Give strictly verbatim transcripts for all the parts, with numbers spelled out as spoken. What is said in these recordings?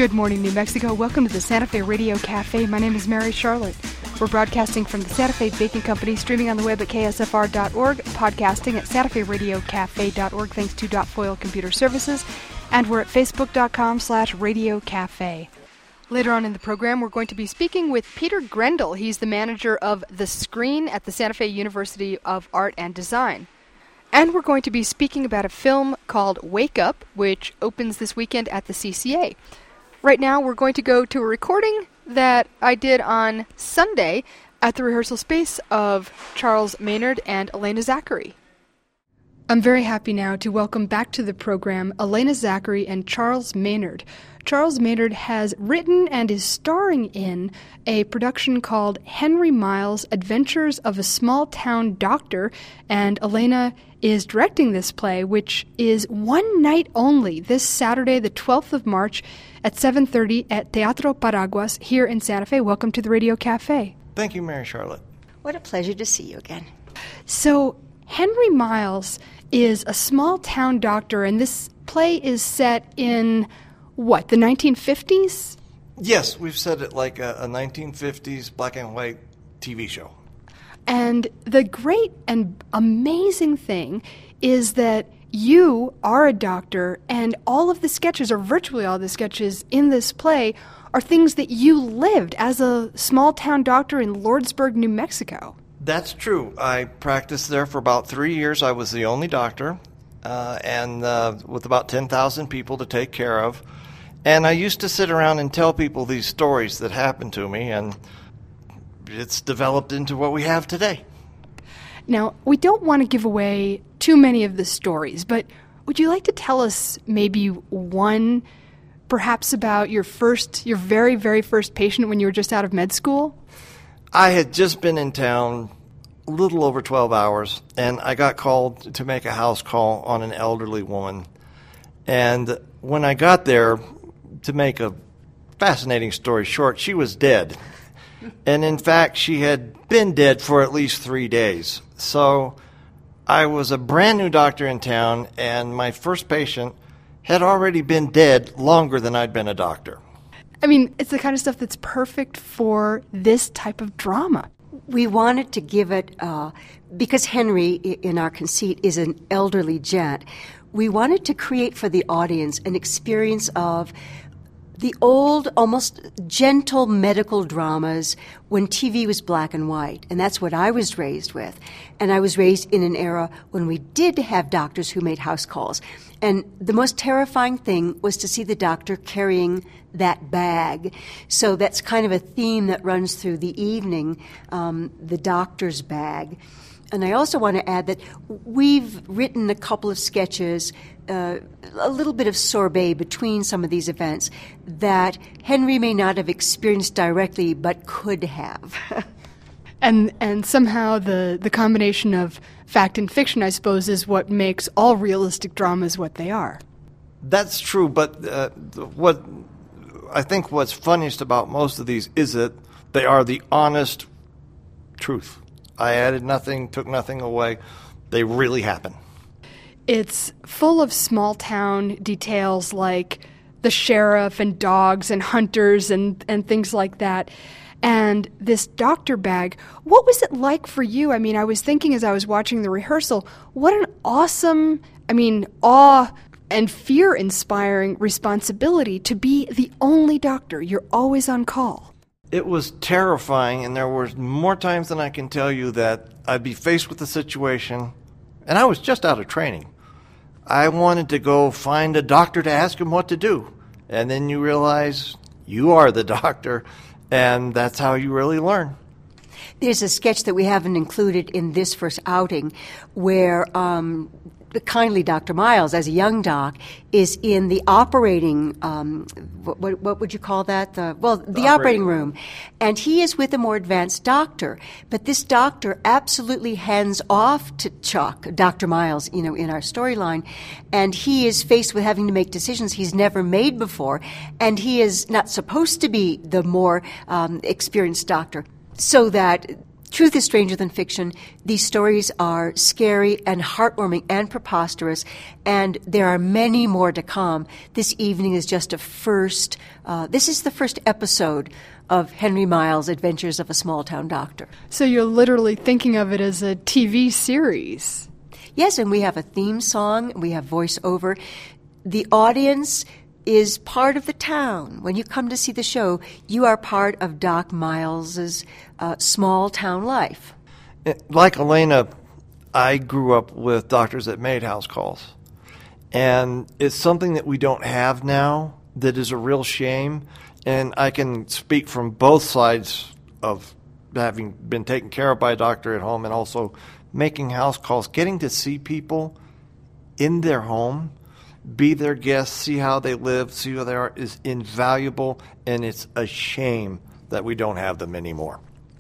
Good morning, New Mexico. Welcome to the Santa Fe Radio Cafe. My name is Mary Charlotte. We're broadcasting from the Santa Fe Baking Company, streaming on the web at K S F R dot org, podcasting at Santa Fe Radio Cafe dot org, thanks to Dot Foil Computer Services, and we're at Facebook dot com slash Radio Cafe. Later on in the program, we're going to be speaking with Peter Grendel. He's the manager of The Screen at the Santa Fe University of Art and Design. And we're going to be speaking about a film called Wake Up, which opens this weekend at the C C A. Right now, we're going to go to a recording that I did on Sunday at the rehearsal space of Charles Maynard and Elena Zachary. I'm very happy now to welcome back to the program Elena Zachary and Charles Maynard. Charles Maynard has written and is starring in a production called Henry Miles' Adventures of a Small-Town Doctor, and Elena is directing this play, which is one night only, this Saturday, the twelfth of March, at seven thirty at Teatro Paraguas here in Santa Fe. Welcome to the Radio Cafe. Thank you, Mary Charlotte. What a pleasure to see you again. So, Henry Miles is a small-town doctor, and this play is set in, what, the nineteen fifties? Yes, we've set it like a, a nineteen fifties black and white T V show. And the great and amazing thing is that you are a doctor, and all of the sketches, or virtually all the sketches in this play, are things that you lived as a small-town doctor in Lordsburg, New Mexico. That's true. I practiced there for about three years. I was the only doctor, uh, and uh, with about ten thousand people to take care of. And I used to sit around and tell people these stories that happened to me, and it's developed into what we have today. Now, we don't want to give away too many of the stories, but would you like to tell us maybe one, perhaps about your first, your very, very first patient when you were just out of med school? I had just been in town a little over twelve hours, and I got called to make a house call on an elderly woman. And when I got there, to make a fascinating story short, she was dead. And in fact, she had been dead for at least three days. So I was a brand new doctor in town, and my first patient had already been dead longer than I'd been a doctor. I mean, it's the kind of stuff that's perfect for this type of drama. We wanted to give it, uh, because Henry, in our conceit, is an elderly gent, we wanted to create for the audience an experience of the old, almost gentle medical dramas when T V was black and white. And that's what I was raised with. And I was raised in an era when we did have doctors who made house calls. And the most terrifying thing was to see the doctor carrying that bag. So that's kind of a theme that runs through the evening, um, the doctor's bag. And I also want to add that we've written a couple of sketches, uh, a little bit of sorbet between some of these events that Henry may not have experienced directly but could have. and and somehow the, the combination of fact and fiction, I suppose, is what makes all realistic dramas what they are. That's true, but uh, what I think what's funniest about most of these is that they are the honest truth. I added nothing, took nothing away. They really happen. It's full of small-town details like the sheriff and dogs and hunters and, and things like that. And this doctor bag, what was it like for you? I mean, I was thinking as I was watching the rehearsal, what an awesome, I mean, awe and fear-inspiring responsibility to be the only doctor. You're always on call. It was terrifying, and there were more times than I can tell you that I'd be faced with a situation, and I was just out of training. I wanted to go find a doctor to ask him what to do, and then you realize you are the doctor, and that's how you really learn. There's a sketch that we haven't included in this first outing where um, kindly Doctor Miles, as a young doc, is in the operating, um, what, what would you call that? The, well, the, the operating, operating room. And he is with a more advanced doctor. But this doctor absolutely hands off to Chuck, Doctor Miles, you know, in our storyline. And he is faced with having to make decisions he's never made before. And he is not supposed to be the more um, experienced doctor. So that truth is stranger than fiction. These stories are scary and heartwarming and preposterous, and there are many more to come. This evening is just a first, uh, this is the first episode of Henry Miles' Adventures of a Small-Town Doctor. So you're literally thinking of it as a T V series. Yes, and we have a theme song, we have voiceover. The audience is part of the town. When you come to see the show, you are part of Doc Miles's uh, small-town life. Like Elena, I grew up with doctors that made house calls. And it's something that we don't have now that is a real shame. And I can speak from both sides of having been taken care of by a doctor at home and also making house calls. Getting to see people in their home, be their guests, see how they live, see who they are, is invaluable, and it's a shame that we don't have them anymore.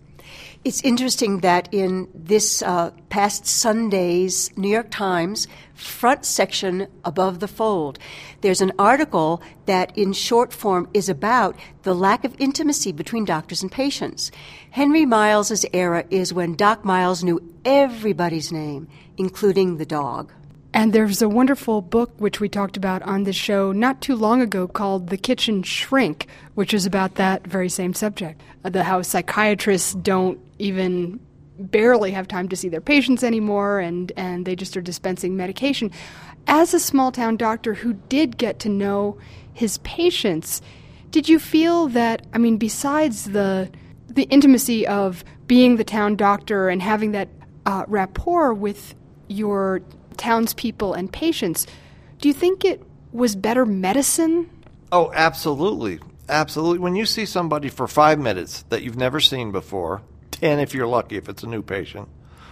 It's interesting that in this uh, past Sunday's New York Times front section above the fold, there's an article that in short form is about the lack of intimacy between doctors and patients. Henry Miles's era is when Doc Miles knew everybody's name, including the dog. And there's a wonderful book which we talked about on this show not too long ago called The Kitchen Shrink, which is about that very same subject. Uh, the how psychiatrists don't even barely have time to see their patients anymore, and, and they just are dispensing medication. As a small-town doctor who did get to know his patients, did you feel that, I mean, besides the the intimacy of being the town doctor and having that uh, rapport with your townspeople and patients, do you think it was better medicine? Oh, absolutely. Absolutely. When you see somebody for five minutes that you've never seen before, ten if you're lucky if it's a new patient,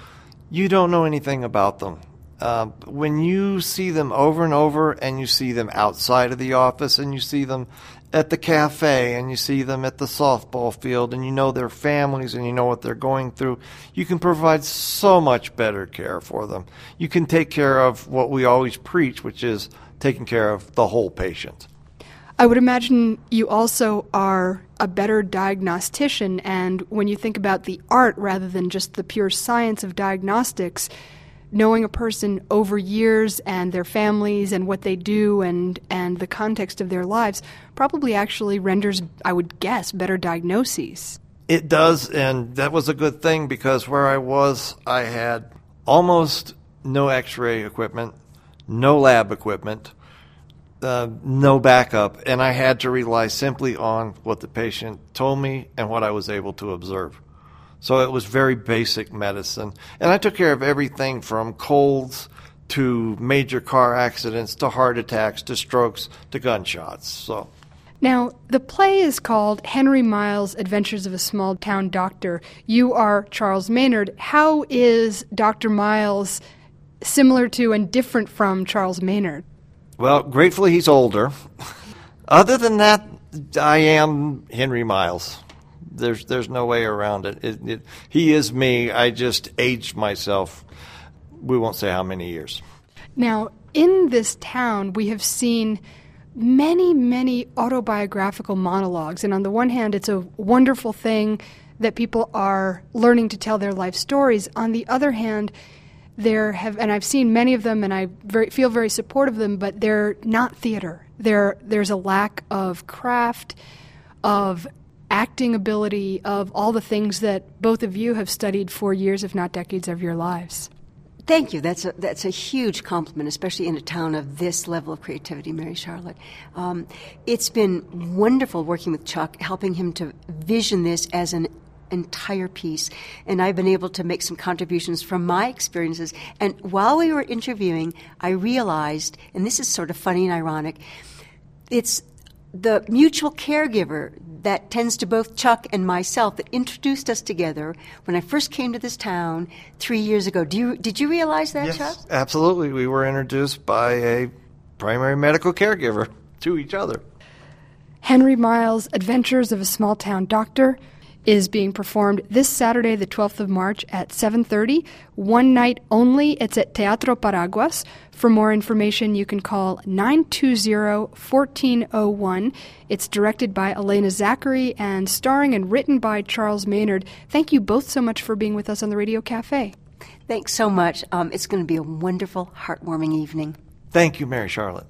you don't know anything about them. Uh, when you see them over and over and you see them outside of the office and you see them at the cafe and you see them at the softball field and you know their families and you know what they're going through, you can provide so much better care for them. You can take care of what we always preach, which is taking care of the whole patient. I would imagine you also are a better diagnostician, and when you think about the art rather than just the pure science of diagnostics, knowing a person over years and their families and what they do and, and the context of their lives probably actually renders, I would guess, better diagnoses. It does, and that was a good thing because where I was, I had almost no x-ray equipment, no lab equipment, uh, no backup, and I had to rely simply on what the patient told me and what I was able to observe. So it was very basic medicine. And I took care of everything from colds to major car accidents to heart attacks to strokes to gunshots. So, now, the play is called Henry Miles' Adventures of a Small-Town Doctor. You are Charles Maynard. How is Doctor Miles similar to and different from Charles Maynard? Well, gratefully he's older. Other than that, I am Henry Miles. There's there's no way around it. It, it. He is me. I just aged myself. We won't say how many years. Now, in this town, we have seen many, many autobiographical monologues. And on the one hand, it's a wonderful thing that people are learning to tell their life stories. On the other hand, there have, and I've seen many of them, and I very, feel very supportive of them, but they're not theater. There, there's a lack of craft, of acting ability, of all the things that both of you have studied for years, if not decades, of your lives. Thank you. That's a, that's a huge compliment, especially in a town of this level of creativity, Mary Charlotte. Um, it's been wonderful working with Chuck, helping him to vision this as an entire piece. And I've been able to make some contributions from my experiences. And while we were interviewing, I realized, and this is sort of funny and ironic, it's the mutual caregiver that tends to both Chuck and myself that introduced us together when I first came to this town three years ago. Do you, did you realize that, yes, Chuck? Absolutely. We were introduced by a primary medical caregiver to each other. Henry Miles' Adventures of a Small-Town Doctor. is being performed this Saturday, the twelfth of March at seven thirty. One night only. It's at Teatro Paraguas. For more information, you can call nine two zero, one four zero one. It's directed by Elena Zachary and starring and written by Charles Maynard. Thank you both so much for being with us on the Radio Cafe. Thanks so much. Um, it's going to be a wonderful, heartwarming evening. Thank you, Mary Charlotte.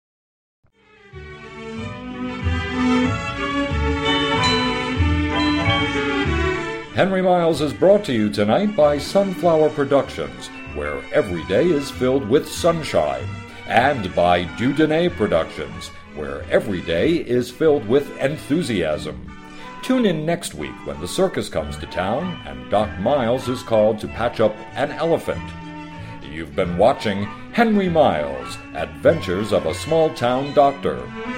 Henry Miles is brought to you tonight by Sunflower Productions, where every day is filled with sunshine, and by Dudonné Productions, where every day is filled with enthusiasm. Tune in next week when the circus comes to town and Doc Miles is called to patch up an elephant. You've been watching Henry Miles, Adventures of a Small-Town Doctor.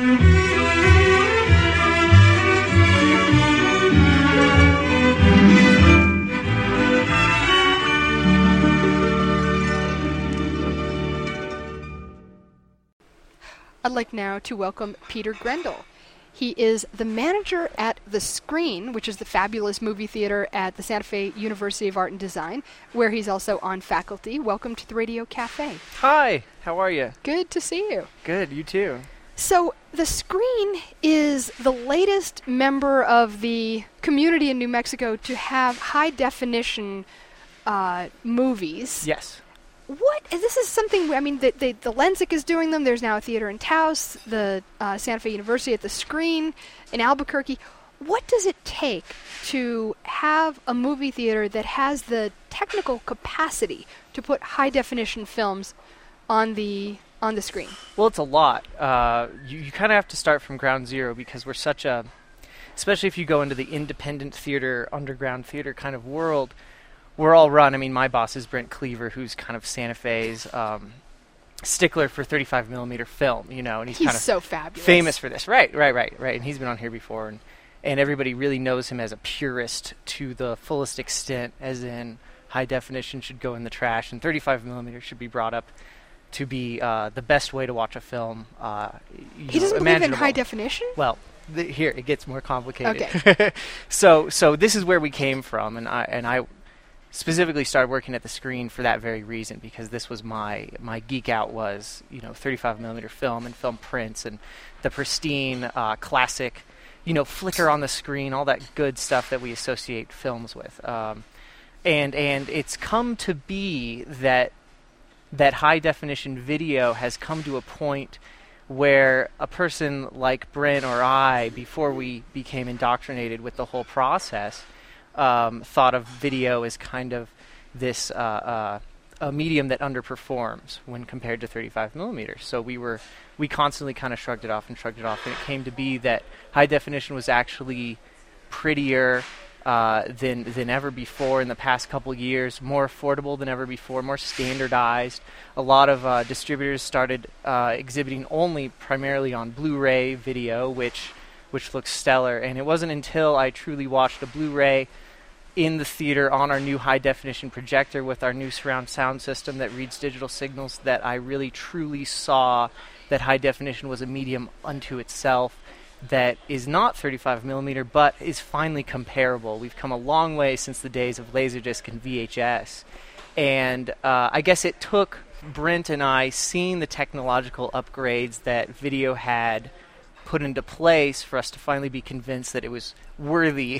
I'd like now to welcome Peter Grendel. He is the manager at The Screen, which is the fabulous movie theater at the Santa Fe University of Art and Design, where he's also on faculty. Welcome to the Radio Cafe. Hi, how are you? Good to see you. Good, you too. So, The Screen is the latest member of the community in New Mexico to have high-definition uh, movies. Yes. What, this is something, I mean, the, the, the Lensic is doing them. There's now a theater in Taos, the uh, Santa Fe University at The Screen in Albuquerque. What does it take to have a movie theater that has the technical capacity to put high-definition films on the on the screen? Well, it's a lot. Uh, you you kind of have to start from ground zero because we're such a, especially if you go into the independent theater, underground theater kind of world, we're all run. I mean, my boss is Brent Cleaver, who's kind of Santa Fe's um, stickler for thirty-five millimeter film, you know, and he's, he's kind of so fabulous. famous for this. Right, right, right, right. And he's been on here before, and, and everybody really knows him as a purist to the fullest extent, as in high definition should go in the trash, and thirty-five millimeter should be brought up to be uh, the best way to watch a film. Uh, you he know, doesn't believe in high definition? Well, th- here, it gets more complicated. Okay. so, so this is where we came from, and I and I specifically started working at The Screen for that very reason, because this was my my geek out was, you know, thirty-five millimeter film and film prints and the pristine uh, classic, you know, flicker on the screen, all that good stuff that we associate films with. Um, and and it's come to be that that high definition video has come to a point where a person like Brent or I, before we became indoctrinated with the whole process, Um, thought of video as kind of this uh, uh, a medium that underperforms when compared to thirty-five millimeters. So we were we constantly kind of shrugged it off and shrugged it off, and it came to be that high definition was actually prettier uh, than than ever before in the past couple years, more affordable than ever before, more standardized. A lot of uh, distributors started uh, exhibiting only primarily on Blu-ray video, which which looks stellar. And it wasn't until I truly watched a Blu-ray in the theater on our new high-definition projector with our new surround sound system that reads digital signals that I really truly saw that high definition was a medium unto itself that is not thirty-five millimeter but is finally comparable. We've come a long way since the days of Laserdisc and V H S. And uh, I guess it took Brent and I seeing the technological upgrades that video had put into place for us to finally be convinced that it was worthy,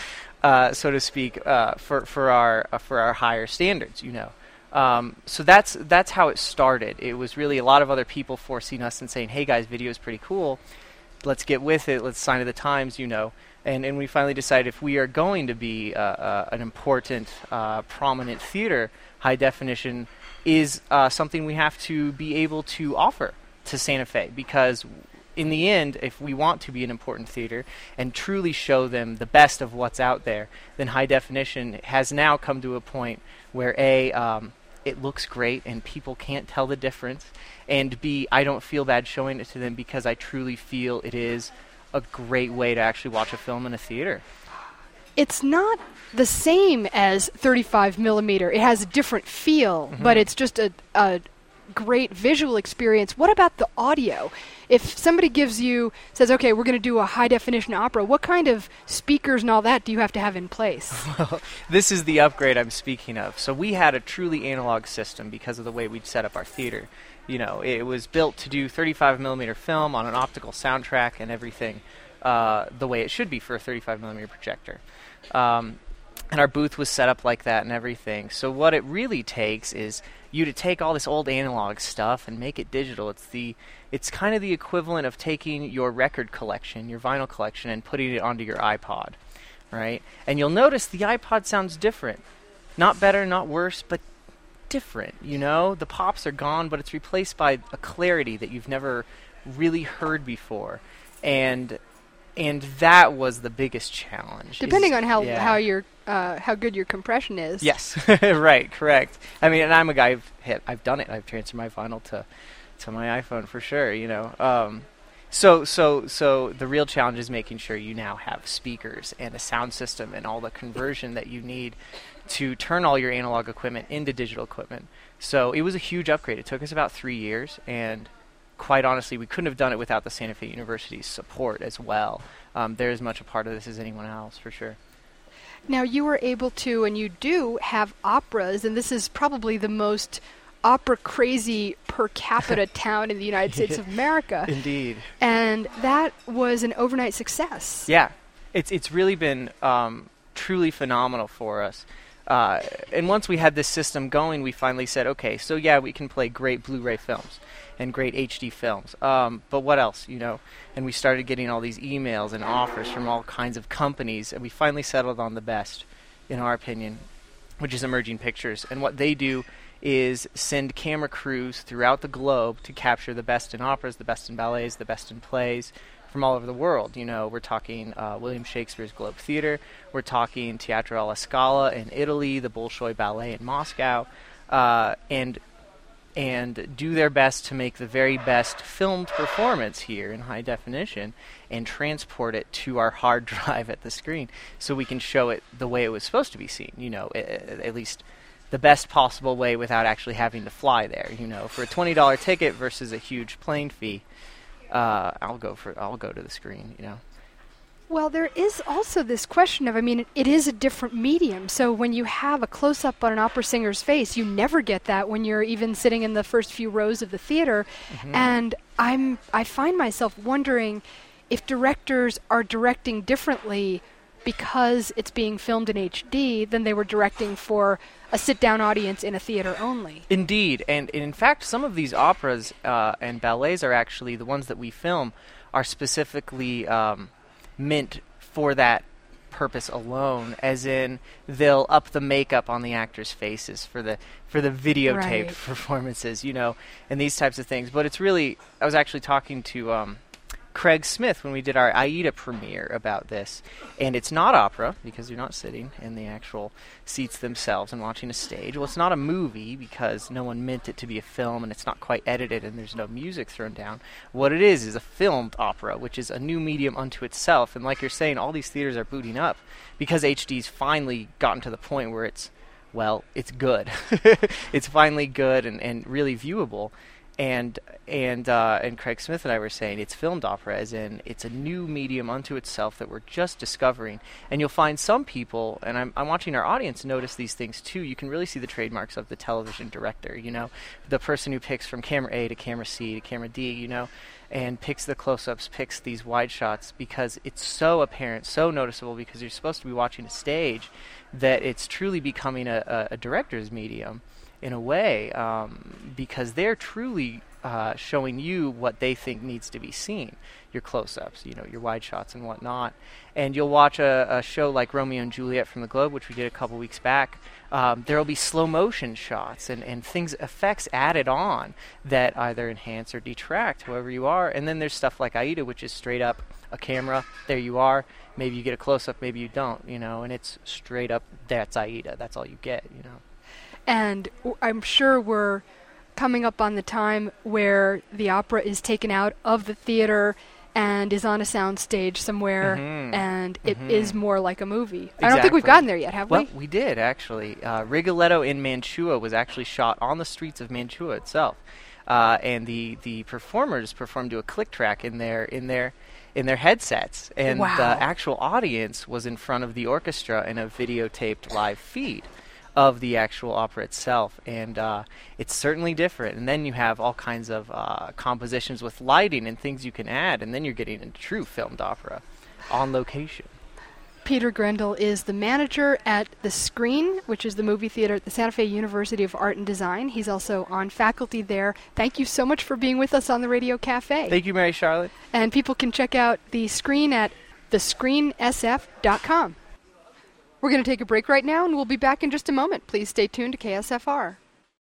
uh, so to speak, uh, for for our uh, for our higher standards. You know, um, so that's that's how it started. It was really a lot of other people forcing us and saying, "Hey guys, video is pretty cool. Let's get with it. Let's sign to the times." You know, and and we finally decided if we are going to be uh, uh, an important, uh, prominent theater, high definition is uh, something we have to be able to offer to Santa Fe, because in the end, if we want to be an important theater and truly show them the best of what's out there, then high definition has now come to a point where A, um, it looks great and people can't tell the difference, and B, I don't feel bad showing it to them because I truly feel it is a great way to actually watch a film in a theater. It's not the same as thirty-five millimeter. It has a different feel, mm-hmm. but it's just a, a great visual experience. What about the audio? If somebody gives you, says, okay, we're going to do a high-definition opera, what kind of speakers and all that do you have to have in place? Well, this is the upgrade I'm speaking of. So we had a truly analog system because of the way we'd set up our theater. You know, it was built to do thirty-five millimeter film on an optical soundtrack and everything uh, the way it should be for a thirty-five millimeter projector. Um, and our booth was set up like that and everything. So what it really takes is you to take all this old analog stuff and make it digital. It's the it's kind of the equivalent of taking your record collection, your vinyl collection, and putting it onto your iPod, right? And you'll notice the iPod sounds different. Not better, not worse, but different, you know? The pops are gone, but it's replaced by a clarity that you've never really heard before. And and that was the biggest challenge. Depending is, on how yeah. how your uh, how good your compression is. Yes, right, correct. I mean, and I'm a guy I've hit, I've done it. I've transferred my vinyl to to my iPhone for sure. You know, um, so so so the real challenge is making sure you now have speakers and a sound system and all the conversion that you need to turn all your analog equipment into digital equipment. So it was a huge upgrade. It took us about three years, and quite honestly, we couldn't have done it without the Santa Fe University's support as well. Um, they're as much a part of this as anyone else, for sure. Now, you were able to, and you do, have operas, and this is probably the most opera-crazy per capita town in the United States of America. Indeed. And that was an overnight success. Yeah. It's, it's really been um, truly phenomenal for us. Uh, and once we had this system going, we finally said, okay, so yeah, we can play great Blu-ray films and great H D films. Um, but what else, you know? And we started getting all these emails and offers from all kinds of companies, and we finally settled on the best, in our opinion, which is Emerging Pictures. And what they do is send camera crews throughout the globe to capture the best in operas, the best in ballets, the best in plays from all over the world. You know, we're talking uh, William Shakespeare's Globe Theatre, we're talking Teatro alla Scala in Italy, the Bolshoi Ballet in Moscow, uh, and and do their best to make the very best filmed performance here in high definition and transport it to our hard drive at the screen so we can show it the way it was supposed to be seen, you know, I- at least the best possible way without actually having to fly there, you know. For a twenty dollar ticket versus a huge plane fee, uh, I'll go for I'll go to the screen, you know. Well, there is also this question of, I mean, it, it is a different medium. So when you have a close-up on an opera singer's face, you never get that when you're even sitting in the first few rows of the theater. Mm-hmm. And I'm I find myself wondering if directors are directing differently because it's being filmed in H D than they were directing for a sit-down audience in a theater only. Indeed. And in fact, some of these operas uh, and ballets are actually, the ones that we film, are specifically Um, meant for that purpose alone, as in they'll up the makeup on the actors' faces for the for the videotaped right. performances, you know, and these types of things. But it's really, I was actually talking to um, Craig Smith when we did our Aida premiere about this, and it's not opera because you're not sitting in the actual seats themselves and watching a stage. Well, it's not a movie because no one meant it to be a film, and it's not quite edited and there's no music thrown down. What it is is a filmed opera, which is a new medium unto itself. And like you're saying, all these theaters are booting up because H D's finally gotten to the point where it's, well, it's good. It's finally good and, and really viewable. And and uh, and Craig Smith and I were saying it's filmed opera, as in it's a new medium unto itself that we're just discovering. And you'll find some people, and I'm, I'm watching our audience notice these things too. You can really see the trademarks of the television director, you know, the person who picks from camera A to camera C to camera D, you know, and picks the close-ups, picks these wide shots because it's so apparent, so noticeable, because you're supposed to be watching a stage, that it's truly becoming a, a, a director's medium. In a way, um, because they're truly uh, showing you what they think needs to be seen, your close-ups, you know, your wide shots and whatnot. And you'll watch a, a show like Romeo and Juliet from the Globe, which we did a couple weeks back. Um, there will be slow-motion shots and, and things, effects added on that either enhance or detract, whoever you are. And then there's stuff like Aida, which is straight up a camera. There you are. Maybe you get a close-up, maybe you don't, you know, and it's straight up, that's Aida. That's all you get, you know. And w- I'm sure we're coming up on the time where the opera is taken out of the theater and is on a sound stage somewhere, mm-hmm. and it mm-hmm. is more like a movie. Exactly. I don't think we've gotten there yet, have well, we? Well, we did, actually. Uh, Rigoletto in Mantua was actually shot on the streets of Mantua itself. Uh, and the, the performers performed to a click track in their in their in their headsets, and wow. the actual audience was in front of the orchestra in a videotaped live feed of the actual opera itself, and uh, it's certainly different. And then you have all kinds of uh, compositions with lighting and things you can add, and then you're getting a true filmed opera on location. Peter Grendel is the manager at The Screen, which is the movie theater at the Santa Fe University of Art and Design. He's also on faculty there. Thank you so much for being with us on the Radio Cafe. Thank you, Mary Charlotte. And people can check out The Screen at the screen s f dot com. We're going to take a break right now, and we'll be back in just a moment. Please stay tuned to K S F R.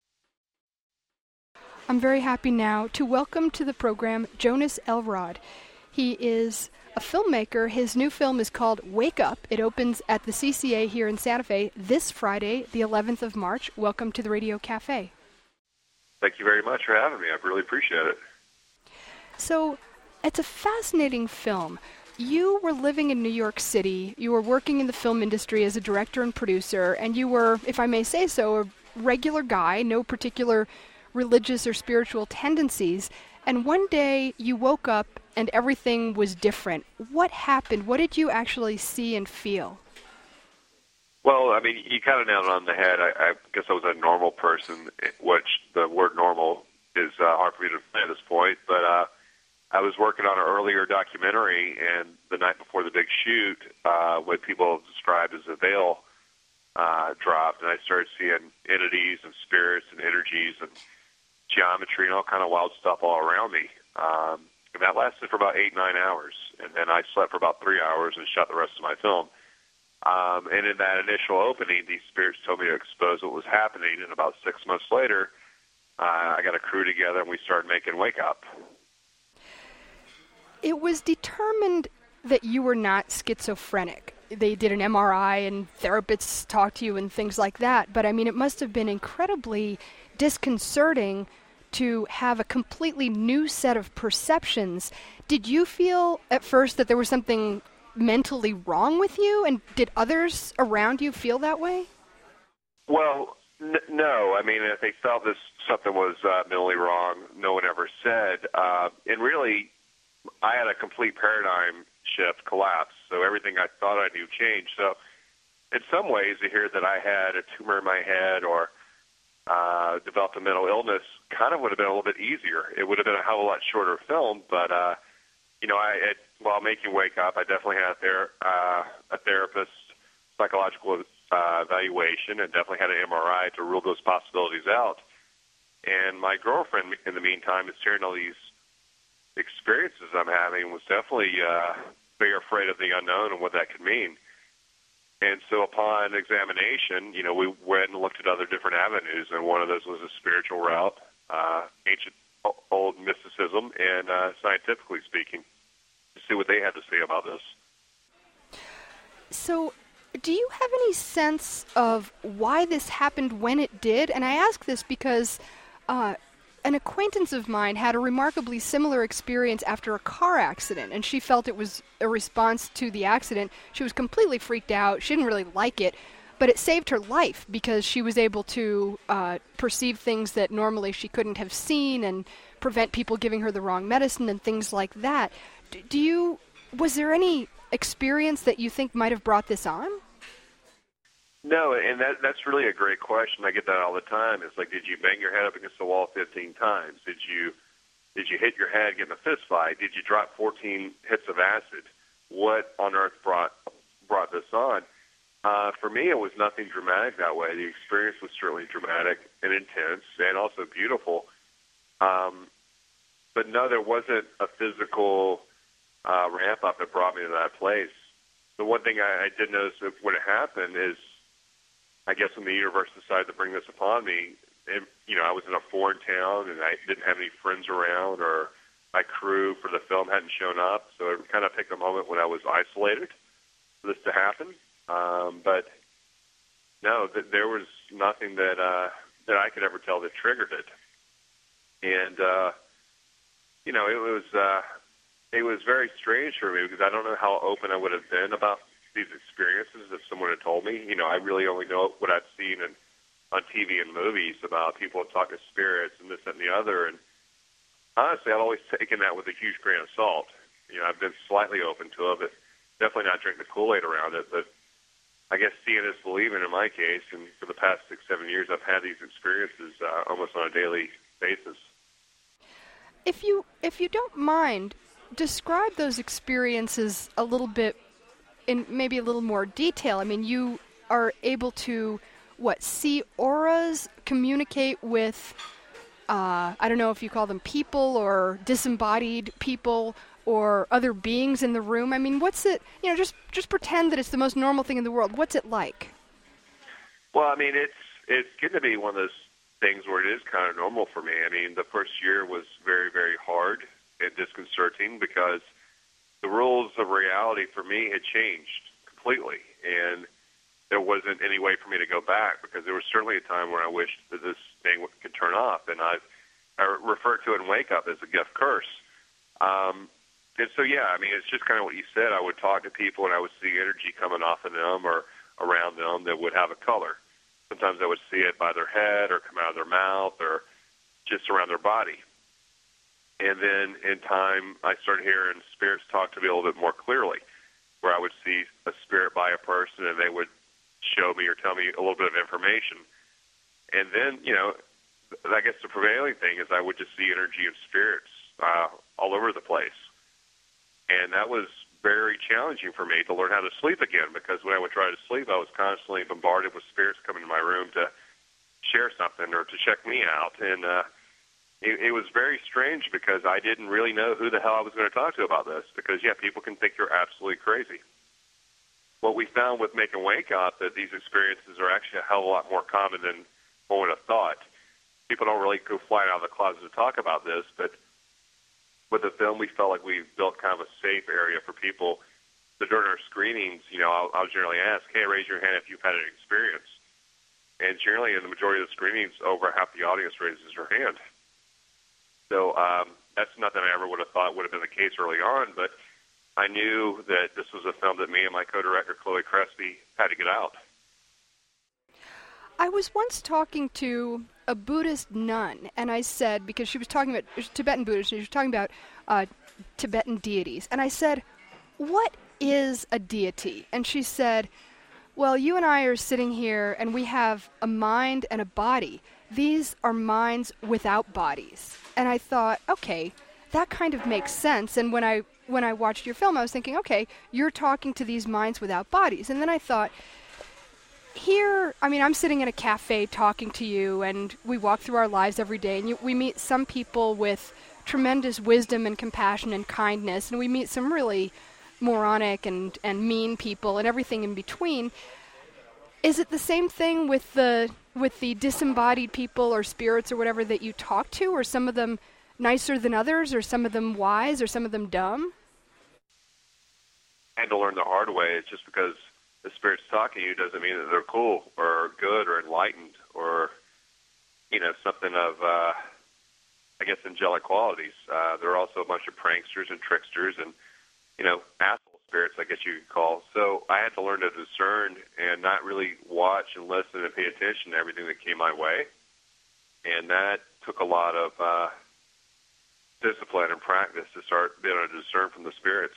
I'm very happy now to welcome to the program Jonas Elrod. He is a filmmaker. His new film is called Wake Up. It opens at the C C A here in Santa Fe this Friday, the eleventh of March. Welcome to the Radio Cafe. Thank you very much for having me. I really appreciate it. So, it's a fascinating film. You were living in New York City. You were working in the film industry as a director and producer, and you were, if I may say so, a regular guy, no particular religious or spiritual tendencies. And one day you woke up and everything was different. What happened? What did you actually see and feel? Well, I mean, you kind of nailed it on the head. I, I guess I was a normal person, which the word normal is uh, hard for me to say at this point. But uh, I was working on an earlier documentary, and the night before the big shoot, uh, what people have described as a veil uh, dropped, and I started seeing entities and spirits and energies and geometry and all kind of wild stuff all around me. Um, and that lasted for about eight, nine hours. And then I slept for about three hours and shot the rest of my film. Um, and in that initial opening, these spirits told me to expose what was happening. And about six months later, uh, I got a crew together and we started making Wake Up. It was determined that you were not schizophrenic. They did an M R I and therapists talked to you and things like that. But I mean, it must have been incredibly disconcerting to have a completely new set of perceptions. Did you feel at first that there was something mentally wrong with you, and did others around you feel that way? Well, n- no. I mean, if they felt this something was uh, mentally wrong, no one ever said. Uh, and really, I had a complete paradigm shift, collapse. So everything I thought I knew changed. So in some ways, to hear that I had a tumor in my head or uh, developed a mental illness kind of would have been a little bit easier. It would have been a hell of a lot shorter film, but, uh, you know, I, it, while making Wake Up, I definitely had a, ther- uh, a therapist, psychological uh, evaluation, and definitely had an M R I to rule those possibilities out. And my girlfriend, in the meantime, is hearing all these experiences I'm having, was definitely uh, very afraid of the unknown and what that could mean. And so upon examination, you know, we went and looked at other different avenues, and one of those was a spiritual route, uh, ancient old mysticism, and uh, scientifically speaking, to see what they had to say about this. So do you have any sense of why this happened when it did? And I ask this because uh, an acquaintance of mine had a remarkably similar experience after a car accident, and she felt it was a response to the accident. She was completely freaked out. She didn't really like it, but it saved her life because she was able to uh, perceive things that normally she couldn't have seen and prevent people giving her the wrong medicine and things like that. D- do you, was there any experience that you think might have brought this on? No, and that that's really a great question. I get that all the time. It's like, did you bang your head up against the wall fifteen times? Did you did you hit your head getting a fist fight? Did you drop fourteen hits of acid? What on earth brought brought this on? Uh, for me, it was nothing dramatic that way. The experience was certainly dramatic and intense and also beautiful. Um, but no, there wasn't a physical uh, ramp up that brought me to that place. The one thing I, I did notice when it happened is, I guess when the universe decided to bring this upon me, it, you know, I was in a foreign town and I didn't have any friends around, or my crew for the film hadn't shown up. So it kind of picked a moment when I was isolated for this to happen. Um, but no, th- there was nothing that uh, that I could ever tell that triggered it. And, uh, you know, it was uh, it was very strange for me because I don't know how open I would have been about these experiences if someone had told me. You know, I really only know what I've seen in, on T V and movies about people talking to spirits and this, that, and the other. And honestly, I've always taken that with a huge grain of salt. You know, I've been slightly open to it, but definitely not drinking the Kool-Aid around it. But I guess seeing is believing in my case, and for the past six, seven years, I've had these experiences uh, almost on a daily basis. If you if you don't mind, describe those experiences a little bit in maybe a little more detail. I mean, you are able to, what, see auras, communicate with, uh, I don't know if you call them people or disembodied people or other beings in the room. I mean, what's it, you know, just, just pretend that it's the most normal thing in the world. What's it like? Well, I mean, it's it's going to be one of those things where it is kind of normal for me. I mean, the first year was very, very hard and disconcerting because the rules of reality for me had changed completely, and there wasn't any way for me to go back because there was certainly a time where I wished that this thing could turn off, and I've, I refer to it in Wake Up as a gift curse. Um, and so, yeah, I mean, it's just kind of what you said. I would talk to people, and I would see energy coming off of them or around them that would have a color. Sometimes I would see it by their head or come out of their mouth or just around their body. And then in time, I started hearing spirits talk to me a little bit more clearly, where I would see a spirit by a person and they would show me or tell me a little bit of information. And then, you know, I guess the prevailing thing is I would just see energy and spirits uh, all over the place. And that was very challenging for me to learn how to sleep again, because when I would try to sleep, I was constantly bombarded with spirits coming to my room to share something or to check me out. And uh, it, it was very strange because I didn't really know who the hell I was going to talk to about this, because, yeah, people can think you're absolutely crazy. What we found with Making Wake Up, that these experiences are actually a hell of a lot more common than one would have thought. People don't really go flying out of the closet to talk about this, but with the film, we felt like we built kind of a safe area for people. So during our screenings, you know, I'll, I'll generally ask, hey, raise your hand if you've had an experience. And generally, in the majority of the screenings, over half the audience raises their hand. So um, that's not that I ever would have thought would have been the case early on, but I knew that this was a film that me and my co-director, Chloe Crespi, had to get out. I was once talking to a Buddhist nun, and I said, because she was talking about Tibetan Buddhists, she was talking about uh, Tibetan deities, and I said, what is a deity? And she said, well, you and I are sitting here, and we have a mind and a body. These are minds without bodies. And I thought, okay, that kind of makes sense. And when I when I watched your film, I was thinking, okay, you're talking to these minds without bodies. And then I thought, here, I mean, I'm sitting in a cafe talking to you, and we walk through our lives every day, and you, we meet some people with tremendous wisdom and compassion and kindness, and we meet some really moronic and, and mean people and everything in between. Is it the same thing with the with the disembodied people or spirits or whatever that you talk to? Or some of them nicer than others, or some of them wise, or some of them dumb? I had to learn the hard way. It's just because the spirit's talking to you doesn't mean that they're cool or good or enlightened or, you know, something of, uh, I guess, angelic qualities. Uh, they're also a bunch of pranksters and tricksters and, you know, asshole spirits, I guess you could call. So I had to learn to discern and not really watch and listen and pay attention to everything that came my way. And that took a lot of uh, discipline and practice to start being able to discern from the spirits.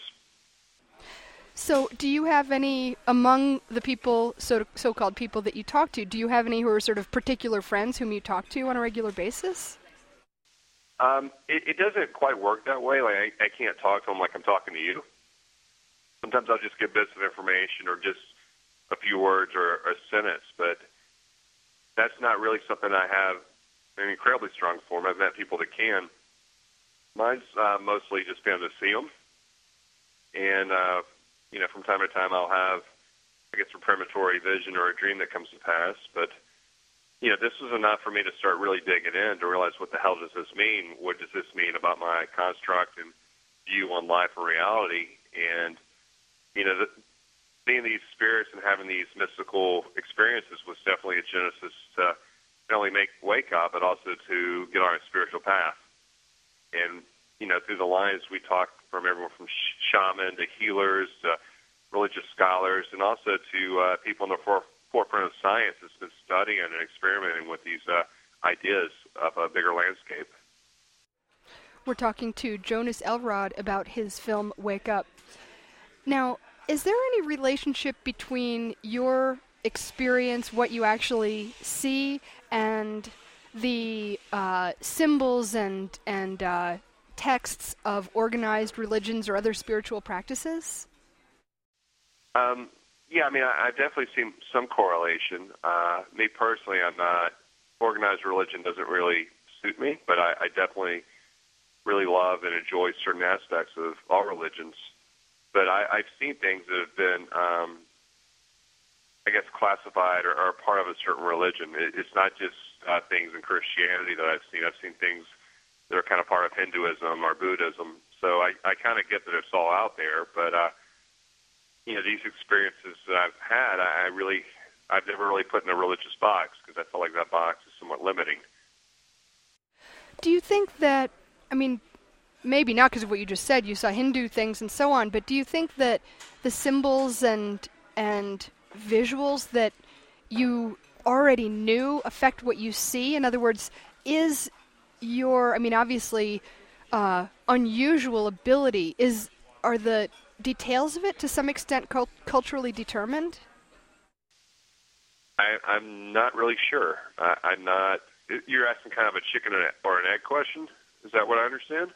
So do you have any, among the people, so, so-called people that you talk to, do you have any who are sort of particular friends whom you talk to on a regular basis? Um, it, it doesn't quite work that way. Like I, I can't talk to them like I'm talking to you. Sometimes I'll just get bits of information or just a few words or a sentence, but that's not really something I have an incredibly strong form. I've met people that can. Mine's uh, mostly just being able to see them. And, uh, you know, from time to time I'll have, I guess, a premonitory vision or a dream that comes to pass. But, you know, this was enough for me to start really digging in to realize, what the hell does this mean? What does this mean about my construct and view on life and reality? And, you know, the, seeing these spirits and having these mystical experiences was definitely a genesis to not only make Wake Up, but also to get on a spiritual path. And, you know, through the lines we talk from everyone from sh- shaman to healers to religious scholars, and also to uh, people in the fore- forefront of science that's been studying and experimenting with these uh, ideas of a bigger landscape. We're talking to Jonas Elrod about his film Wake Up. Now, is there any relationship between your experience, what you actually see, and the uh, symbols and and uh, texts of organized religions or other spiritual practices? Um, yeah, I mean, I, I've definitely seen some correlation. Uh, me personally, I'm not, organized religion doesn't really suit me, but I, I definitely really love and enjoy certain aspects of all religions. But I, I've seen things that have been, um, I guess, classified or, or part of a certain religion. It, it's not just uh, things in Christianity that I've seen. I've seen things that are kind of part of Hinduism or Buddhism. So I, I kind of get that it's all out there, but uh, you know, these experiences that I've had, I, I really, I've never really put in a religious box because I feel like that box is somewhat limiting. Do you think that, I mean, maybe not because of what you just said, you saw Hindu things and so on, but do you think that the symbols and and visuals that you already knew affect what you see? In other words, is your, I mean, obviously, uh, unusual ability, is are the details of it to some extent cult- culturally determined? I, I'm not really sure. I, I'm not. You're asking kind of a chicken or an egg question. Is that what I understand?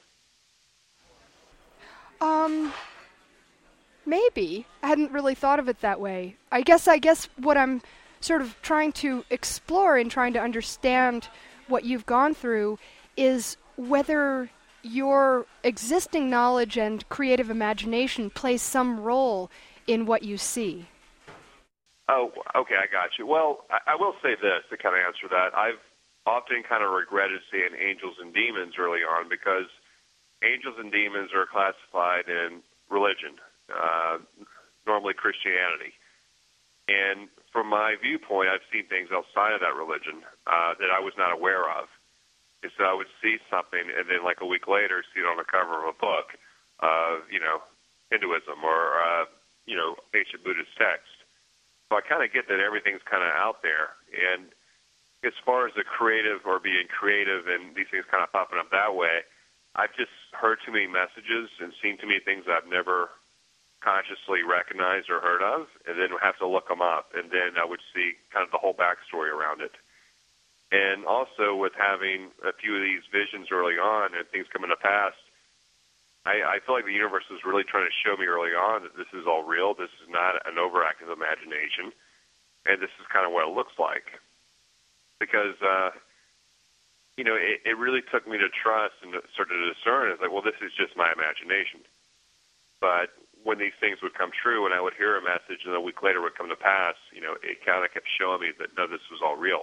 Um, maybe. I hadn't really thought of it that way. I guess. I guess what I'm sort of trying to explore and trying to understand what you've gone through is whether your existing knowledge and creative imagination plays some role in what you see. Oh, okay, I got you. Well, I, I will say this to kind of answer that. I've often kind of regretted seeing angels and demons early on because angels and demons are classified in religion, uh, normally Christianity. And from my viewpoint, I've seen things outside of that religion uh, that I was not aware of. And so I would see something, and then like a week later, see it on the cover of a book of, you know, Hinduism or, uh, you know, ancient Buddhist text. So I kind of get that everything's kind of out there. And as far as the creative or being creative and these things kind of popping up that way, I've just heard too many messages and seen too many things I've never consciously recognized or heard of, and then have to look them up. And then I would see kind of the whole backstory around it. And also with having a few of these visions early on and things coming to pass, I, I feel like the universe was really trying to show me early on that this is all real. This is not an overactive imagination, and this is kind of what it looks like. Because, uh, you know, it, it really took me to trust and to sort of discern. It's like, well, this is just my imagination. But when these things would come true and I would hear a message and a week later would come to pass, you know, it kind of kept showing me that, no, this was all real.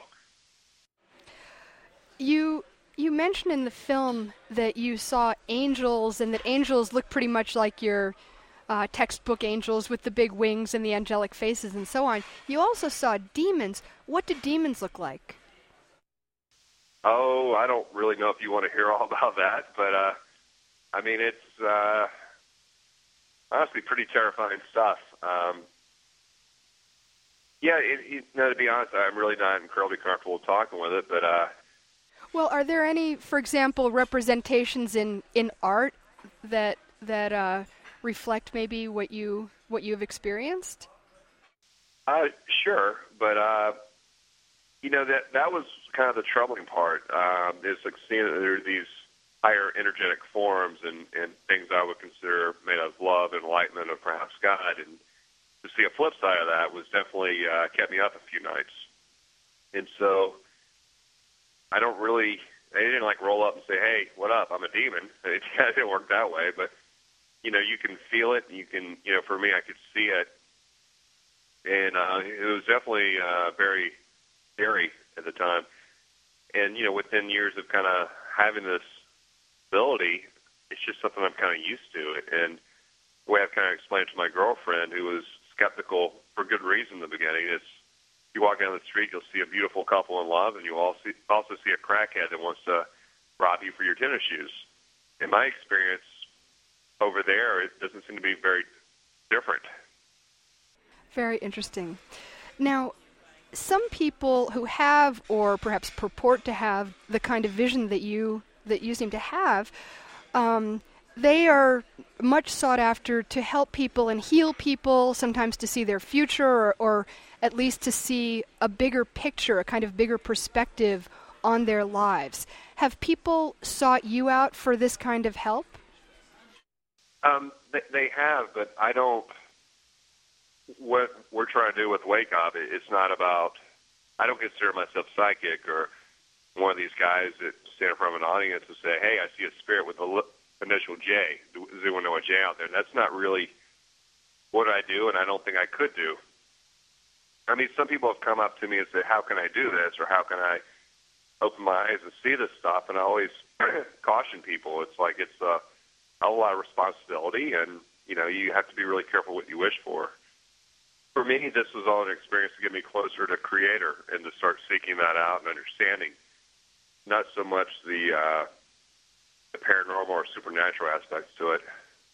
You you mentioned in the film that you saw angels and that angels look pretty much like your uh, textbook angels with the big wings and the angelic faces and so on. You also saw demons. What do demons look like? Oh, I don't really know if you want to hear all about that, but, uh, I mean, it's uh, honestly pretty terrifying stuff. Um, yeah, it, it, no, to be honest, I'm really not incredibly comfortable talking with it, but... Uh, Well, are there any, for example, representations in, in art that that uh, reflect maybe what you what you have experienced? Uh, sure, but uh, you know that that was kind of the troubling part. Um, is like seeing that there are these higher energetic forms and, and things I would consider made of love, enlightenment, or perhaps God. And to see a flip side of that was definitely uh, kept me up a few nights. And so I don't really, they didn't like roll up and say, hey, what up, I'm a demon. It didn't work that way, but, you know, you can feel it, you can, you know, for me, I could see it, and uh, it was definitely uh, very scary at the time. And, you know, within years of kind of having this ability, it's just something I'm kind of used to. And the way I've kind of explained it to my girlfriend, who was skeptical for good reason in the beginning, is you walk down the street, you'll see a beautiful couple in love, and you also also see a crackhead that wants to rob you for your tennis shoes. In my experience, over there, it doesn't seem to be very different. Very interesting. Now, some people who have, or perhaps purport to have, the kind of vision that you that you seem to have, um, they are much sought after to help people and heal people, sometimes to see their future, or, or at least to see a bigger picture, a kind of bigger perspective on their lives. Have people sought you out for this kind of help? Um, they, they have, but I don't. What we're trying to do with Wake Up, it's not about. I don't consider myself psychic or one of these guys that stand in front of an audience and say, "Hey, I see a spirit with the initial J. Does anyone know a J out there?" And that's not really what I do, and I don't think I could do. I mean, some people have come up to me and said, "How can I do this?" or "How can I open my eyes and see this stuff?" And I always caution people. It's like it's a, a lot of responsibility, and you know, you have to be really careful what you wish for. For me, this was all an experience to get me closer to Creator and to start seeking that out and understanding, not so much the uh, the paranormal or supernatural aspects to it.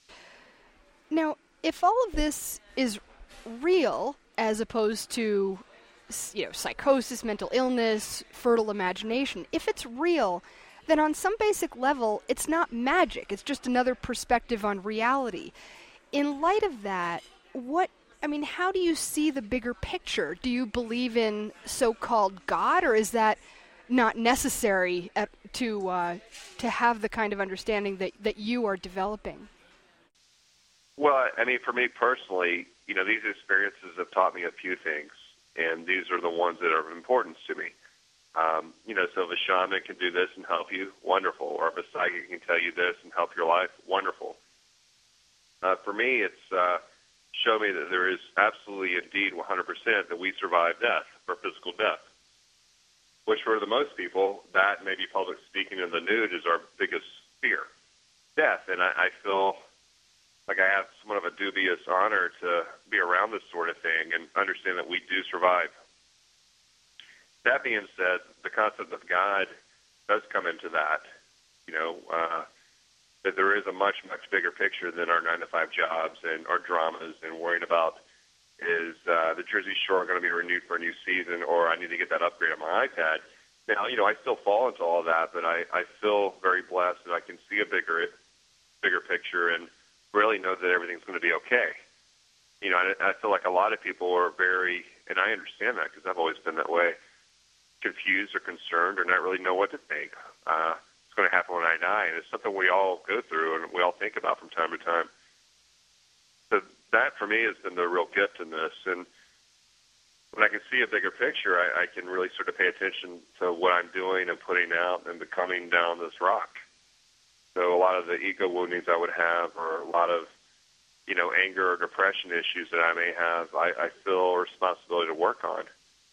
Now, if all of this is real, as opposed to, you know, psychosis, mental illness, fertile imagination, if it's real, then on some basic level, it's not magic. It's just another perspective on reality. In light of that, what, I mean, how do you see the bigger picture? Do you believe in so-called God, or is that not necessary at, to uh, to have the kind of understanding that, that you are developing? Well, I mean, for me personally, you know, these experiences have taught me a few things, and these are the ones that are of importance to me. Um, you know, so if a shaman can do this and help you, wonderful. Or if a psychic can tell you this and help your life, wonderful. Uh, for me, it's uh, show me that there is absolutely, indeed, one hundred percent that we survive death, or physical death, which for the most people, that maybe public speaking in the nude is our biggest fear, death. And I, I feel like I have somewhat of a dubious honor to be around this sort of thing and understand that we do survive. That being said, the concept of God does come into that, you know, uh, that there is a much, much bigger picture than our nine to five jobs and our dramas and worrying about is uh, the Jersey Shore going to be renewed for a new season, or I need to get that upgrade on my iPad. Now, you know, I still fall into all that, but I, I feel very blessed that I can see a bigger, bigger picture and really know that everything's going to be okay. You know, I, I feel like a lot of people are very, and I understand that because I've always been that way, confused or concerned or not really know what to think. Uh, it's going to happen when I die, and it's something we all go through and we all think about from time to time. So that, for me, has been the real gift in this. And when I can see a bigger picture, I, I can really sort of pay attention to what I'm doing and putting out and becoming down this rock. So a lot of the ego woundings I would have, or a lot of, you know, anger or depression issues that I may have, I, I feel a responsibility to work on.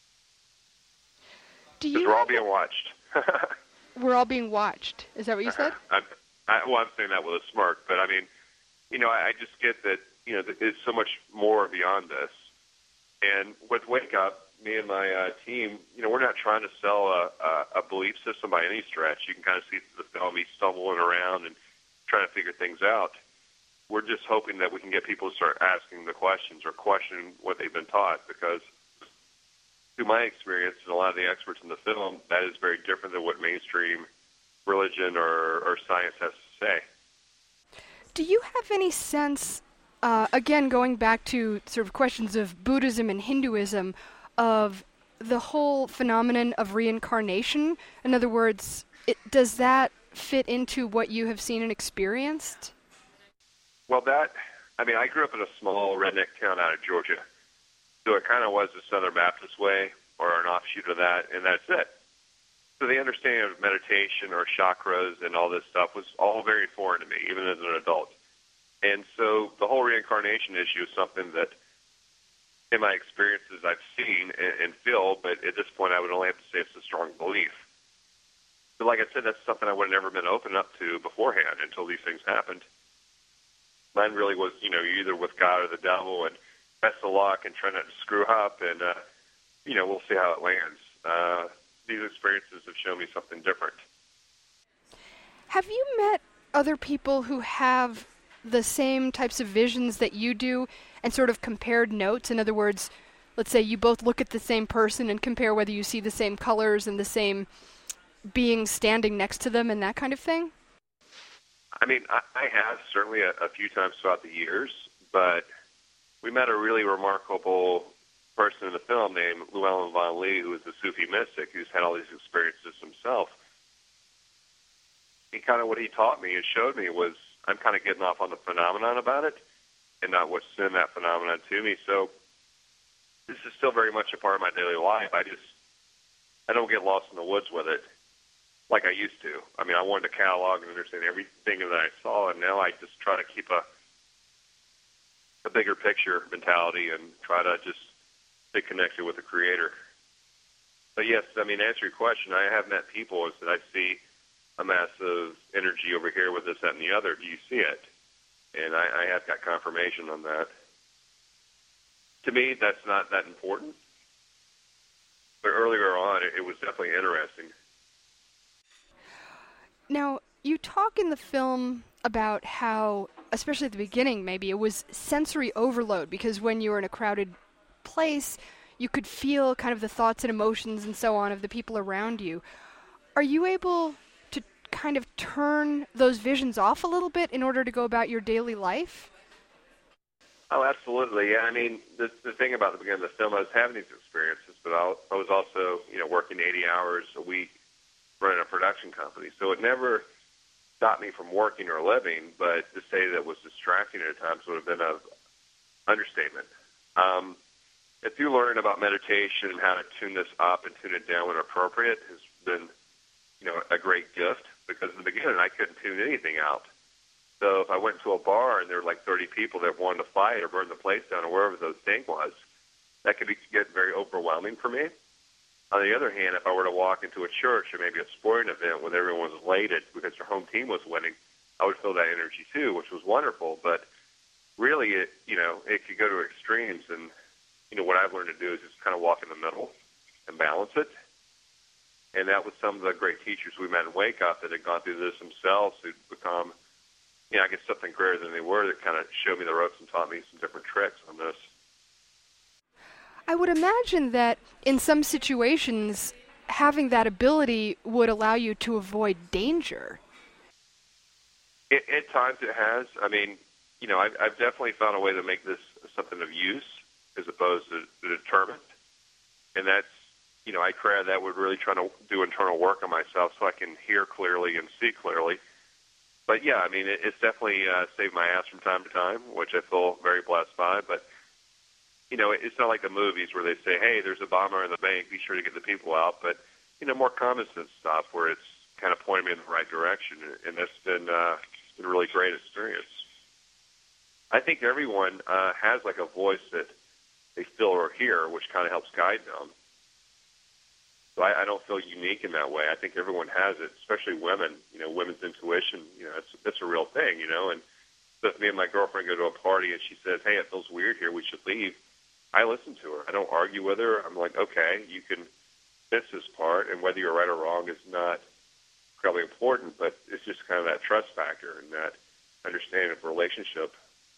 Do you Because we're all being watched. We're all being watched. Is that what you said? I, I, well, I'm saying that with a smirk, but I mean, you know, I, I just get that, you know, it's so much more beyond this. And with Wake Up, me and my uh, team, you know, we're not trying to sell a, a, a belief system by any stretch. You can kind of see the film, me stumbling around and trying to figure things out. We're just hoping that we can get people to start asking the questions or questioning what they've been taught, because through my experience and a lot of the experts in the film, that is very different than what mainstream religion or, or science has to say. Do you have any sense, uh, again, going back to sort of questions of Buddhism and Hinduism, of the whole phenomenon of reincarnation? In other words, it, does that fit into what you have seen and experienced? Well, that, I mean, I grew up in a small redneck town out of Georgia. So it kind of was the Southern Baptist way, or an offshoot of that, and that's it. So the understanding of meditation or chakras and all this stuff was all very foreign to me, even as an adult. And so the whole reincarnation issue is something that, in my experiences, I've seen and, and feel, but at this point I would only have to say it's a strong belief. But like I said, that's something I would have never been open up to beforehand until these things happened. Mine really was, you know, you're either with God or the devil, and best of luck and try not to screw up, and, uh, you know, we'll see how it lands. Uh, these experiences have shown me something different. Have you met other people who have the same types of visions that you do and sort of compared notes? In other words, let's say you both look at the same person and compare whether you see the same colors and the same beings standing next to them and that kind of thing? I mean, I, I have certainly a, a few times throughout the years, but we met a really remarkable person in the film named Llewellyn Von Lee, who is a Sufi mystic who's had all these experiences himself. He kind of, what he taught me and showed me was I'm kind of getting off on the phenomenon about it and not what's in that phenomenon to me. So this is still very much a part of my daily life. I just, I don't get lost in the woods with it like I used to. I mean, I wanted to catalog and understand everything that I saw, and now I just try to keep a a bigger picture mentality and try to just stay connected with the Creator. But yes, I mean, to answer your question, I have met people that I see a massive energy over here with this, that, and the other. Do you see it? And I, I have got confirmation on that. To me, that's not that important. But earlier on, it, it was definitely interesting. Now, you talk in the film about how, especially at the beginning maybe, it was sensory overload, because when you were in a crowded place, you could feel kind of the thoughts and emotions and so on of the people around you. Are you able to kind of turn those visions off a little bit in order to go about your daily life? Oh, absolutely. Yeah, I mean, the the thing about the beginning of the film, I was having these experiences, but I, I was also, you know, working eighty hours a week running a production company. So it never stopped me from working or living, but to say that it was distracting at times would have been an understatement. Um, if you learn about meditation and how to tune this up and tune it down when appropriate has been, you know, a great gift, because in the beginning I couldn't tune anything out. So if I went to a bar and there were like thirty people that wanted to fight or burn the place down or wherever the thing was, that could be, get very overwhelming for me. On the other hand, if I were to walk into a church or maybe a sporting event when everyone was elated because their home team was winning, I would feel that energy too, which was wonderful. But really, it you know, it could go to extremes. And, you know, what I've learned to do is just kind of walk in the middle and balance it. And that was some of the great teachers we met in Wake Up that had gone through this themselves, who'd become, you know, I guess something greater than they were, that kind of showed me the ropes and taught me some different tricks on this. I would imagine that in some situations, having that ability would allow you to avoid danger. It, at times it has. I mean, you know, I've, I've definitely found a way to make this something of use as opposed to, to deterrent. And that's, you know, I created that with really trying to do internal work on myself so I can hear clearly and see clearly. But, yeah, I mean, it, it's definitely uh, saved my ass from time to time, which I feel very blessed by. But, you know, it's not like the movies where they say, hey, there's a bomber in the bank, be sure to get the people out. But, you know, more common sense stuff where it's kind of pointing me in the right direction. And that's been, uh, been a really great experience. I think everyone uh, has, like, a voice that they feel or hear, which kind of helps guide them. So I, I don't feel unique in that way. I think everyone has it, especially women. You know, women's intuition, you know, it's, it's a real thing, you know. And so if me and my girlfriend go to a party and she says, hey, it feels weird here, we should leave, I listen to her. I don't argue with her. I'm like, okay, you can miss this part, and whether you're right or wrong is not probably important, but it's just kind of that trust factor and that understanding of relationship.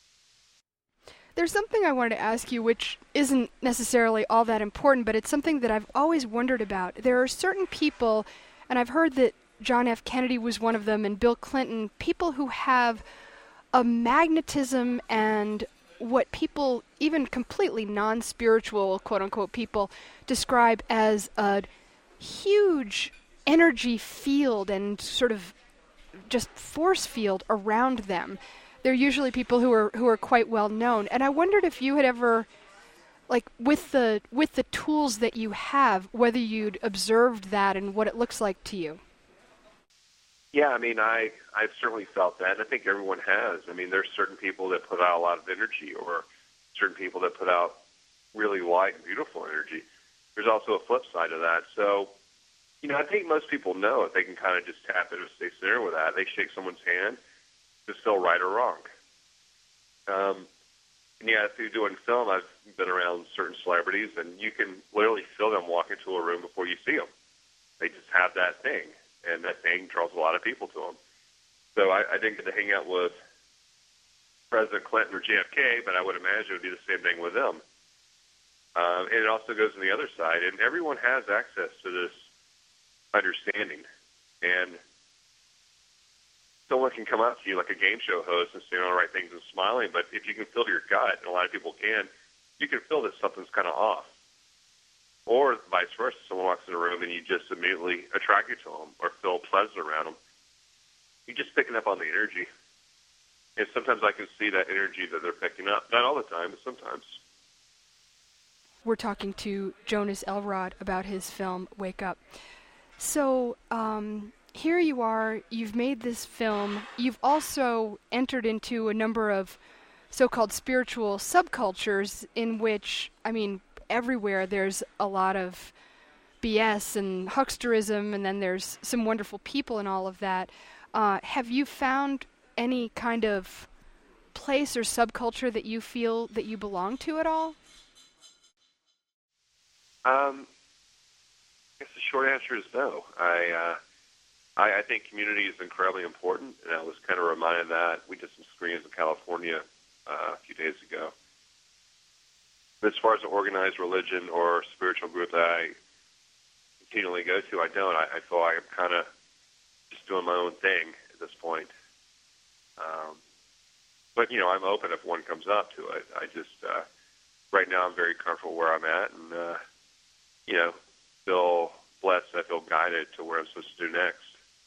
There's something I wanted to ask you which isn't necessarily all that important, but it's something that I've always wondered about. There are certain people, and I've heard that John F. Kennedy was one of them, and Bill Clinton, people who have a magnetism and what people, even completely non-spiritual, quote-unquote, people, describe as a huge energy field and sort of just force field around them. They're usually people who are who are quite well known. And I wondered if you had ever, like, with the with the tools that you have, whether you'd observed that and what it looks like to you. Yeah, I mean, I, I've certainly felt that, and I think everyone has. I mean, there's certain people that put out a lot of energy, or certain people that put out really light and beautiful energy. There's also a flip side of that. So, you know, I think most people know if they can kind of just tap it or stay center with that. They shake someone's hand, just feel right or wrong. Um, and yeah, if you're doing film, I've been around certain celebrities, and you can literally feel them walk into a room before you see them. They just have that thing. And that thing draws a lot of people to them. So I, I didn't get to hang out with President Clinton or J F K, but I would imagine it would be the same thing with them. Um, and it also goes on the other side, and everyone has access to this understanding. And someone can come up to you like a game show host and say all the right things and smiling, but if you can feel your gut, and a lot of people can, you can feel that something's kind of off. Or vice versa, someone walks in a room and you just immediately attracted to them or feel pleasant around them. You're just picking up on the energy. And sometimes I can see that energy that they're picking up. Not all the time, but sometimes. We're talking to Jonas Elrod about his film, Wake Up. So, um, here you are, you've made this film. You've also entered into a number of so-called spiritual subcultures in which, I mean, everywhere there's a lot of B S and hucksterism, and then there's some wonderful people and all of that. Uh, have you found any kind of place or subculture that you feel that you belong to at all? Um, I guess the short answer is no. I, uh, I, I think community is incredibly important, and I was kind of reminded of that. We did some screenings in California uh, a few days ago. But as far as an organized religion or spiritual group that I continually go to, I don't. I, I feel like I'm kind of just doing my own thing at this point. Um, but, you know, I'm open if one comes up to it. I just, uh, right now I'm very comfortable where I'm at and, uh, you know, feel blessed and I feel guided to where I'm supposed to do next.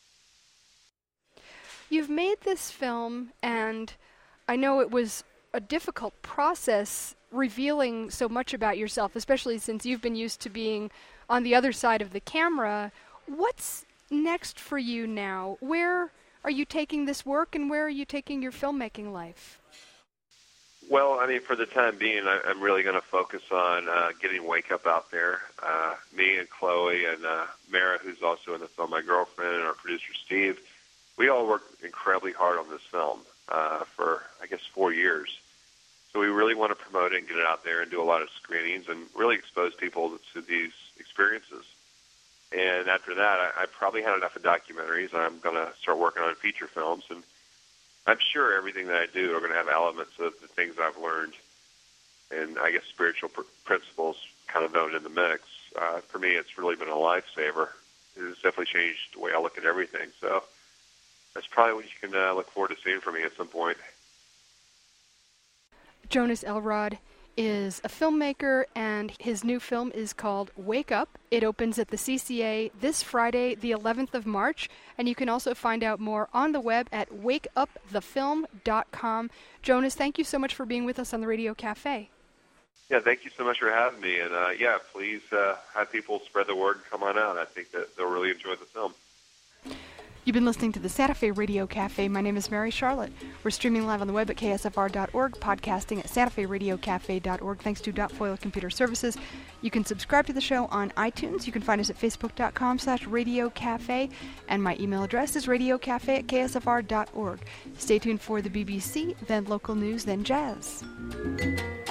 You've made this film, and I know it was a difficult process revealing so much about yourself, especially since you've been used to being on the other side of the camera. What's next for you now? Where are you taking this work, and where are you taking your filmmaking life? Well, I mean, for the time being, I, I'm really going to focus on uh, getting Wake Up out there. Uh, me and Chloe and uh, Mara, who's also in the film, my girlfriend, and our producer, Steve, we all worked incredibly hard on this film uh, for, I guess, four years. So we really want to promote it and get it out there and do a lot of screenings and really expose people to these experiences. And after that, I, I probably had enough of documentaries. I'm going to start working on feature films, and I'm sure everything that I do are going to have elements of the things I've learned and, I guess, spiritual pr- principles kind of thrown in the mix. Uh, for me, it's really been a lifesaver. It has definitely changed the way I look at everything. So that's probably what you can uh, look forward to seeing from me at some point. Jonas Elrod is a filmmaker, and his new film is called Wake Up. It opens at the C C A this Friday, the eleventh of March, and you can also find out more on the web at wake up the film dot com. Jonas, thank you so much for being with us on the Radio Cafe. Yeah, thank you so much for having me, and uh, yeah, please uh, have people spread the word and come on out. I think that they'll really enjoy the film. You've been listening to the Santa Fe Radio Cafe. My name is Mary Charlotte. We're streaming live on the web at K S F R dot org, podcasting at santa fe radio cafe dot org, thanks to Dot Foil Computer Services. You can subscribe to the show on iTunes. You can find us at facebook dot com slash radio cafe, and my email address is radiocafe at K S F R dot org. Stay tuned for the B B C, then local news, then jazz.